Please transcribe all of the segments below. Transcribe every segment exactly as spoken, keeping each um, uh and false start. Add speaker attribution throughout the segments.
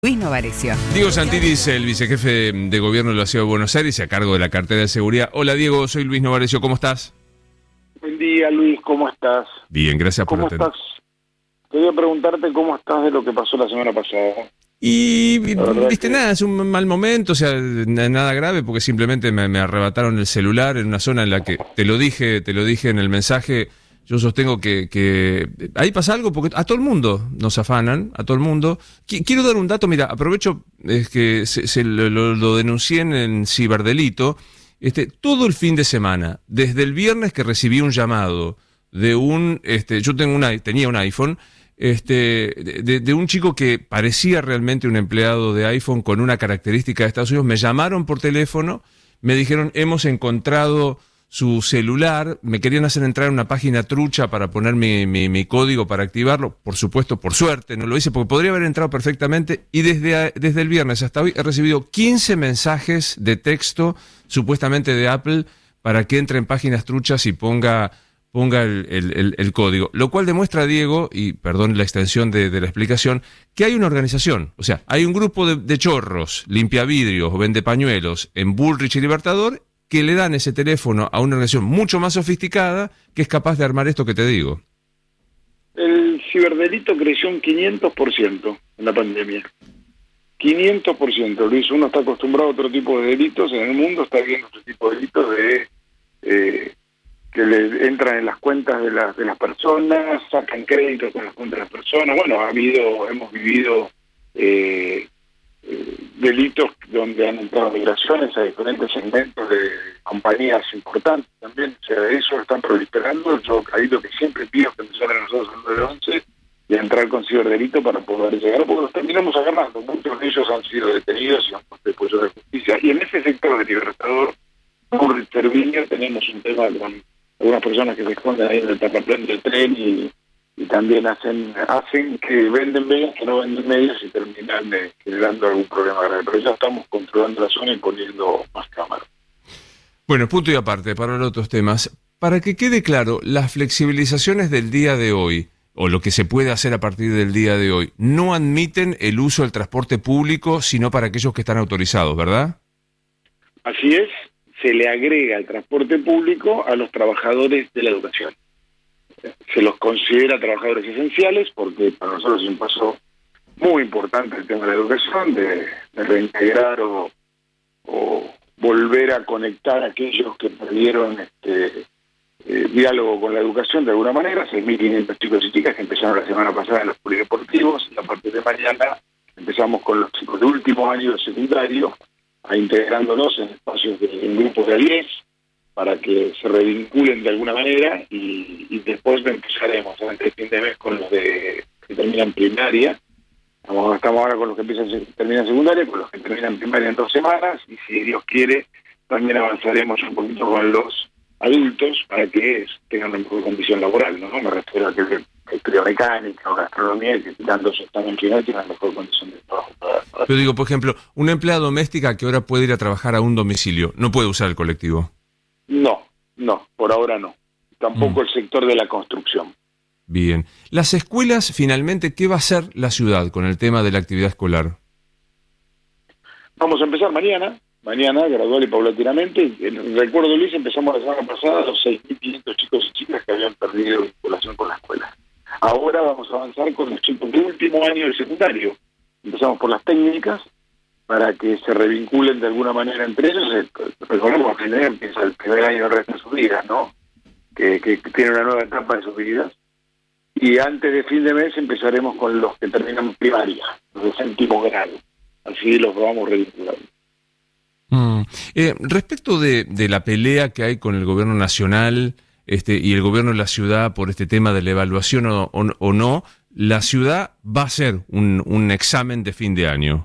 Speaker 1: Luis Novarecio.
Speaker 2: Diego Santillis, el vicejefe de gobierno de la Ciudad de Buenos Aires, a cargo de la cartera de seguridad. Hola Diego, soy Luis Novarecio, ¿cómo estás?
Speaker 3: Buen día Luis, ¿cómo estás?
Speaker 2: Bien, gracias por
Speaker 3: ¿Cómo
Speaker 2: atender.
Speaker 3: estás? Quería preguntarte cómo estás de lo que pasó la semana pasada.
Speaker 2: Y, viste,
Speaker 3: que...
Speaker 2: nada, es un mal momento, o sea, nada grave, porque simplemente me, me arrebataron el celular en una zona en la que, te lo dije, te lo dije en el mensaje, yo sostengo que, que ahí pasa algo, porque a todo el mundo nos afanan, a todo el mundo. Qu- quiero dar un dato, mira, aprovecho, es que se, se lo, lo, lo denuncié en, en ciberdelito, este, todo el fin de semana, desde el viernes que recibí un llamado de un, este, yo tengo una, tenía un iPhone, Este, de, de un chico que parecía realmente un empleado de iPhone con una característica de Estados Unidos. Me llamaron por teléfono, me dijeron, hemos encontrado su celular, me querían hacer entrar en una página trucha para poner mi, mi, mi código para activarlo. Por supuesto, por suerte, no lo hice porque podría haber entrado perfectamente. Y desde, desde el viernes hasta hoy he recibido quince mensajes de texto, supuestamente de Apple, para que entre en páginas truchas y ponga... ponga el, el, el código, lo cual demuestra, Diego, y perdón la extensión de, de la explicación, que hay una organización, o sea, hay un grupo de, de chorros, limpiavidrios o vendepañuelos en Bullrich y Libertador que le dan ese teléfono a una organización mucho más sofisticada que es capaz de armar esto que te digo.
Speaker 3: El ciberdelito creció un quinientos por ciento en la pandemia. quinientos por ciento, Luis. Uno está acostumbrado a otro tipo de delitos, en el mundo está viendo otro tipo de delitos de... Eh, que le entran en las cuentas de las de las personas, sacan créditos con las cuentas de las personas. Bueno, ha habido, hemos vivido eh, eh, delitos donde han entrado migraciones a diferentes segmentos de compañías importantes también. O sea, eso están proliferando. Yo ahí lo que siempre pido es que empezar a nosotros al nueve once y a entrar con ciberdelito para poder llegar, porque los terminamos agarrando. Muchos de ellos han sido detenidos y han puesto después de justicia. Y en ese sector de Libertador, por Cerviño, tenemos un tema con algunas personas que se esconden ahí en el terraplén del tren y, y también hacen hacen que venden medias que no venden medias y terminan eh, generando algún problema grave. Pero ya estamos controlando la zona y poniendo más cámaras.
Speaker 2: Bueno, punto y aparte, para hablar de otros temas, para que quede claro, las flexibilizaciones del día de hoy, o lo que se puede hacer a partir del día de hoy, no admiten el uso del transporte público, sino para aquellos que están autorizados, ¿verdad?
Speaker 3: Así es. Se le agrega el transporte público a los trabajadores de la educación. Se los considera trabajadores esenciales porque para nosotros es un paso muy importante el tema de la educación, de, de reintegrar o, o volver a conectar a aquellos que perdieron este eh, diálogo con la educación de alguna manera. seis mil quinientos chicos y chicas que empezaron la semana pasada en los polideportivos y a partir de mañana empezamos con los chicos de último año de secundario, a integrándonos en espacios de en grupos de diez para que se revinculen de alguna manera y, y después empezaremos durante el fin de mes con los de que terminan primaria. Estamos, estamos ahora con los que empiezan terminan secundaria, con los que terminan primaria en dos semanas y si Dios quiere también avanzaremos un poquito con los adultos para que tengan una mejor condición laboral, ¿no? Me refiero a que estudia mecánica o gastronomía, que tanto se están en final tienen una mejor condición de trabajo. Para, para
Speaker 2: Pero digo, por ejemplo, una empleada doméstica que ahora puede ir a trabajar a un domicilio, ¿no puede usar el colectivo?
Speaker 3: No, no, por ahora no. Tampoco
Speaker 2: Mm.
Speaker 3: el sector de la construcción.
Speaker 2: Bien. Las escuelas, finalmente, ¿qué va a hacer la ciudad con el tema de la actividad escolar?
Speaker 3: Vamos a empezar mañana, mañana, gradual y paulatinamente. Recuerdo, Luis, empezamos la semana pasada los seis mil quinientos chicos y chicas que habían perdido vinculación con la escuela. Ahora vamos a avanzar con los chicos de último año del secundario. Empezamos por las técnicas para que se revinculen de alguna manera entre ellos. Recordemos que empieza el primer año del resto de sus vidas, ¿no? Que, que tiene una nueva etapa de sus vidas. Y antes de fin de mes empezaremos con los que terminan primaria, los de séptimo grado. Así los vamos revinculando.
Speaker 2: Mm. Eh, respecto de, de la pelea que hay con el gobierno nacional este, y el gobierno de la ciudad por este tema de la evaluación o, o, o no, la ciudad va a hacer un, un examen de fin de año.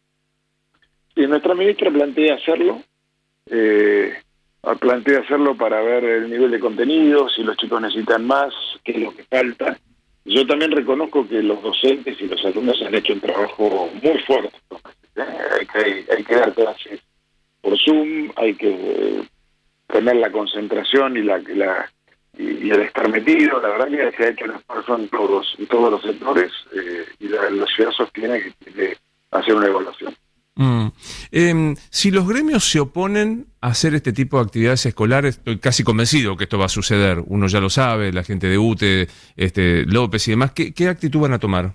Speaker 3: Sí, nuestra ministra plantea hacerlo, eh, plantea hacerlo para ver el nivel de contenido, si los chicos necesitan más, qué es lo que falta. Yo también reconozco que los docentes y los alumnos han hecho un trabajo muy fuerte. ¿eh? Hay que, hay que dar clases por Zoom, hay que eh, tener la concentración y la, la y, y el estar metido. La verdad que se ha hecho un esfuerzo en todos, en todos los sectores eh, y la, la ciudad sostiene que tiene hacer una evaluación.
Speaker 2: Mm. Eh, si los gremios se oponen a hacer este tipo de actividades escolares, estoy casi convencido que esto va a suceder, uno ya lo sabe, la gente de U T E, este, López y demás, ¿qué, qué actitud van a tomar?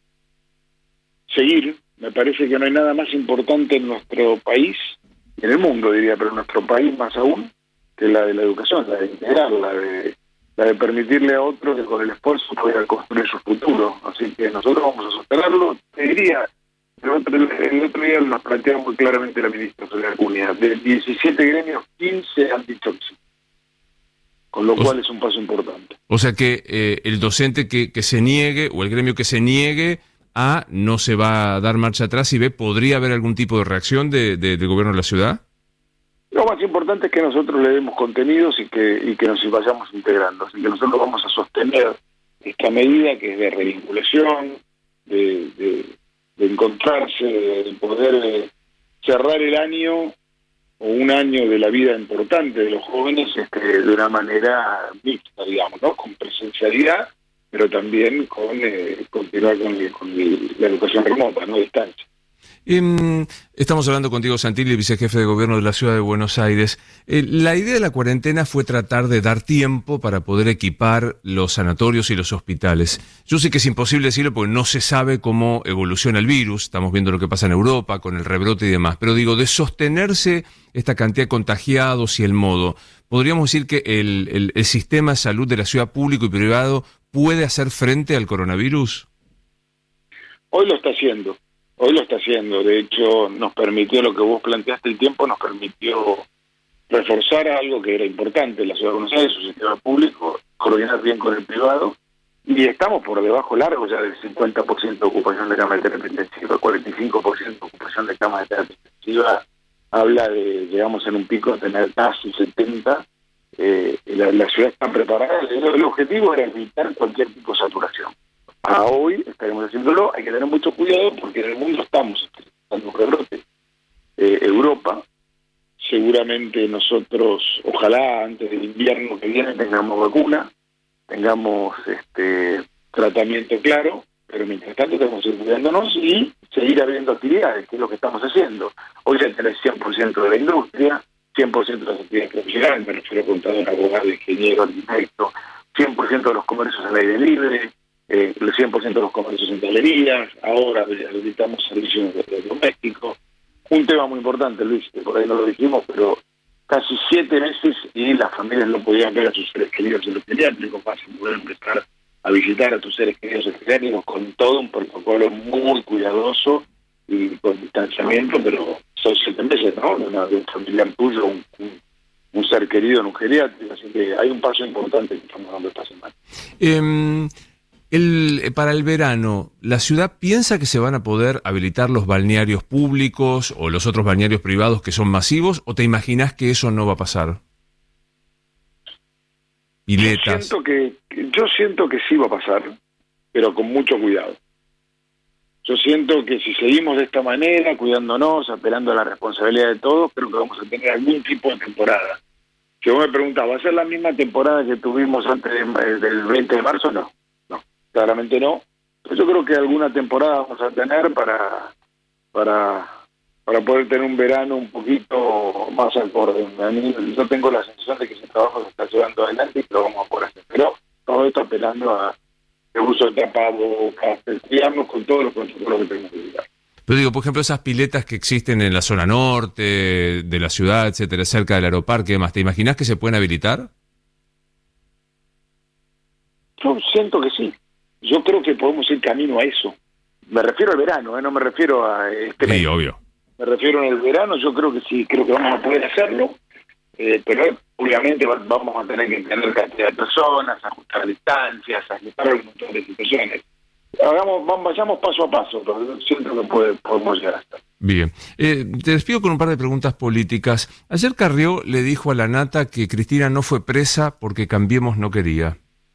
Speaker 3: Seguir, me parece que no hay nada más importante en nuestro país, en el mundo diría, pero en nuestro país más aún, que la de la educación, la de integrar, la de, la de permitirle a otro que con el esfuerzo pueda construir su futuro. Así que nosotros vamos a sostenerlo. Te diría, el otro, el otro día nos plantea muy claramente la ministra Soledad Cunha, de diecisiete gremios, quince han dicho que sí. Con lo o cual sea, es un paso importante.
Speaker 2: O sea que eh, el docente que, que se niegue, o el gremio que se niegue, A, no se va a dar marcha atrás, y B, ¿podría haber algún tipo de reacción de, de, del gobierno de la ciudad?
Speaker 3: Lo más importante es que nosotros le demos contenidos y que y que nos vayamos integrando. Así que nosotros vamos a sostener esta medida que es de revinculación, de, de, de encontrarse, de poder eh, cerrar el año o un año de la vida importante de los jóvenes este, de una manera mixta, digamos, ¿no? Con presencialidad, pero también con eh, continuar con, con la educación remota, no a distancia.
Speaker 2: Eh, estamos hablando contigo, Santilli, vicejefe de gobierno de la ciudad de Buenos Aires. Eh, la idea de la cuarentena fue tratar de dar tiempo para poder equipar los sanatorios y los hospitales. Yo sé que es imposible decirlo porque no se sabe cómo evoluciona el virus, estamos viendo lo que pasa en Europa con el rebrote y demás, pero digo, de sostenerse esta cantidad de contagiados y el modo, ¿podríamos decir que el, el, el sistema de salud de la ciudad público y privado puede hacer frente al coronavirus?
Speaker 3: Hoy lo está haciendo. Hoy lo está haciendo, de hecho nos permitió, lo que vos planteaste el tiempo, nos permitió reforzar algo que era importante en la ciudad de Buenos Aires, su sistema público, coordinar bien con el privado, y estamos por debajo largo ya del cincuenta por ciento de ocupación de camas de terapia intensiva, cuarenta y cinco por ciento de ocupación de camas de terapia intensiva, habla de, llegamos en un pico a tener casi setenta, eh, la, la ciudad está preparada, el, el objetivo era evitar cualquier tipo de saturación. A hoy estaremos haciéndolo, hay que tener mucho cuidado porque en el mundo estamos experimentando un rebrote. Eh, Europa, seguramente nosotros, ojalá antes del invierno que viene tengamos vacuna, tengamos este tratamiento claro, pero mientras tanto tenemos que ir cuidándonos y seguir abriendo actividades, que es lo que estamos haciendo. Hoy ya tenés cien por ciento de la industria, cien por ciento de las actividades profesionales, me refiero a contador, abogado, ingeniero, arquitecto, cien por ciento de los comercios al aire libre, Eh, el cien por ciento de los comercios en galerías, ahora habilitamos servicios de, de domésticos. Un tema muy importante, Luis, que por ahí no lo dijimos, pero casi siete meses y las familias no podían ver a sus seres queridos en los geriátricos, vas a poder empezar a visitar a tus seres queridos en los geriátricos con todo un protocolo muy cuidadoso y con distanciamiento, pero son siete meses, ¿no? Una, de un familiar tuyo, un, un, un ser querido en un geriátrico, así que hay un paso importante que estamos dando esta semana.
Speaker 2: Eh... El, para el verano, ¿la ciudad piensa que se van a poder habilitar los balnearios públicos o los otros balnearios privados que son masivos, o te imaginas que eso no va a pasar? Piletas.
Speaker 3: Yo siento que, yo siento que sí va a pasar, pero con mucho cuidado. Yo siento que si seguimos de esta manera, cuidándonos, apelando a la responsabilidad de todos, creo que vamos a tener algún tipo de temporada. Si vos me preguntás, ¿va a ser la misma temporada que tuvimos antes de, del veinte de marzo? No. Claramente no. Yo creo que alguna temporada vamos a tener para para para poder tener un verano un poquito más acorde. Yo tengo la sensación de que ese trabajo se está llevando adelante y lo vamos a poder hacer. Pero todo esto apelando a el uso de tapabocas, cuidarnos con todos los protocolos que tenemos que cuidar.
Speaker 2: Pero digo, por ejemplo, esas piletas que existen en la zona norte de la ciudad, etcétera, cerca del aeroparque y demás, ¿te imaginas que se pueden habilitar?
Speaker 3: Yo siento que sí. Yo creo que podemos ir camino a eso. Me refiero al verano, ¿eh? No me refiero a este
Speaker 2: Sí,
Speaker 3: mes.
Speaker 2: obvio.
Speaker 3: Me refiero en el verano, yo creo que sí, creo que vamos a poder hacerlo, eh, pero obviamente va, vamos a tener que tener cantidad de personas, ajustar distancias, ajustar un montón de situaciones. Hagamos, vamos, vayamos paso a paso, pero yo siento que puede, podemos llegar hasta.
Speaker 2: Bien. Eh, te despido con un par de preguntas políticas. Ayer Carrió le dijo a la Nata que Cristina no fue presa porque Cambiemos no quería.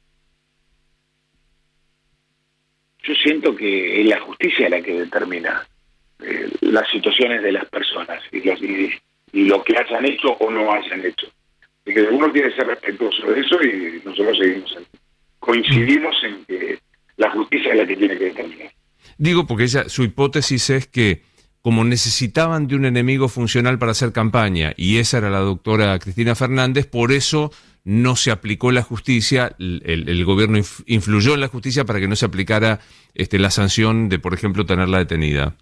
Speaker 3: Yo siento que es la justicia la que determina eh, las situaciones de las personas y, los, y, y lo que hayan hecho o no hayan hecho. Y que uno tiene que ser respetuoso de eso y nosotros seguimos en, coincidimos en que la justicia es la que tiene que determinar.
Speaker 2: Digo porque ella, su hipótesis es que como necesitaban de un enemigo funcional para hacer campaña, y esa era la doctora Cristina Fernández, por eso no se aplicó la justicia, el, el, el gobierno inf, influyó en la justicia para que no se aplicara este, la sanción de, por ejemplo, tenerla detenida.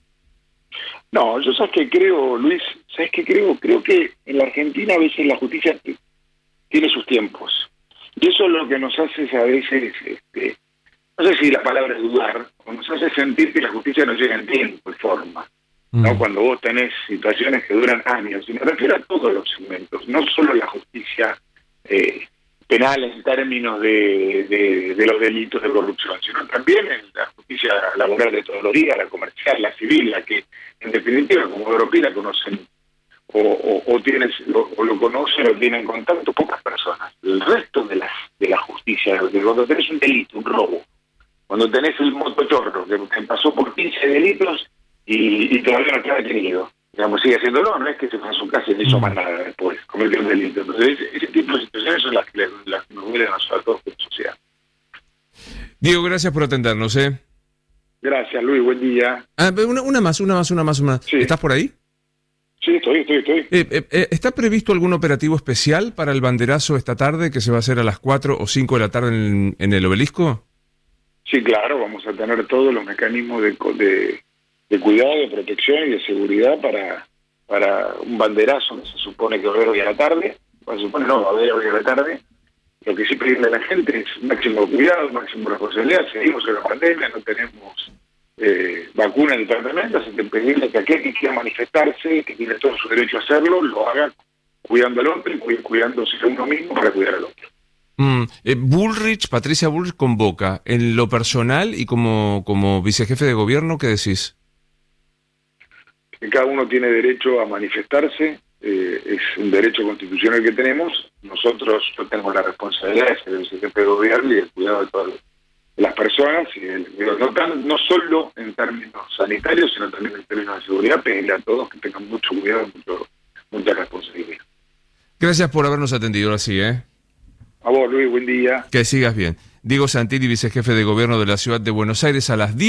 Speaker 3: No, yo sabes que creo, Luis, sabes que creo, creo que en la Argentina a veces la justicia tiene sus tiempos. Y eso es lo que nos hace a veces, este, no sé si la palabra es dudar, o nos hace sentir que la justicia no llega en tiempo y forma. ¿No? Mm. Cuando vos tenés situaciones que duran años, y me refiero a todos los segmentos, no solo la justicia eh, penal en términos de, de, de los delitos de corrupción, sino también en la justicia laboral de todos los días, la comercial, la civil, la que en definitiva como europea la conocen o, o, o, tienes, o, o lo conocen o tienen contacto pocas personas. El resto de la, de la justicia, de cuando tenés un delito, un robo, cuando tenés el motochorro que, que pasó por quince delitos y, y todavía no está detenido, digamos, sigue haciéndolo, no es que se fue a su casa y no hizo más nada después, cometió un delito. Entonces, ese, ese tipo de situaciones son las que, las que nos duelen a nosotros, a todos como sociedad.
Speaker 2: Diego, gracias por atendernos, ¿eh?
Speaker 3: Gracias, Luis, buen día.
Speaker 2: Ah, una, una más, una más, una más, una.
Speaker 3: Sí.
Speaker 2: ¿Estás por ahí?
Speaker 3: Sí, estoy, estoy, estoy.
Speaker 2: Eh, eh, eh, ¿Está previsto algún operativo especial para el banderazo esta tarde, que se va a hacer a las cuatro o cinco de la tarde en, en el Obelisco?
Speaker 3: Sí, claro, vamos a tener todos los mecanismos de, de, de cuidado, de protección y de seguridad para, para un banderazo que se supone que va a haber hoy a la tarde. Bueno, se supone no, va a haber hoy a la tarde. Lo que sí pedirle a la gente es máximo cuidado, máximo responsabilidad. Seguimos en la pandemia, no tenemos eh, vacuna ni tratamiento, así que pedirle que aquel que quiera manifestarse, que tiene todo su derecho a hacerlo, lo haga cuidando al otro y cuidándose a uno mismo para cuidar al otro.
Speaker 2: Mm, eh, Bullrich, Patricia Bullrich convoca en lo personal y como, como vicejefe de gobierno, ¿qué decís?
Speaker 3: Que cada uno tiene derecho a manifestarse, eh, es un derecho constitucional que tenemos. Nosotros, yo tengo la responsabilidad de ser el vicejefe de gobierno y el cuidado de todas las personas, y el, no, tan, no solo en términos sanitarios, sino también en términos de seguridad, pedirle a todos que tengan mucho cuidado, mucho, mucha responsabilidad.
Speaker 2: Gracias por habernos atendido así, ¿eh?
Speaker 3: A vos, Luis, buen día.
Speaker 2: Que sigas bien. Diego Santilli, vicejefe de gobierno de la ciudad de Buenos Aires, a las diez.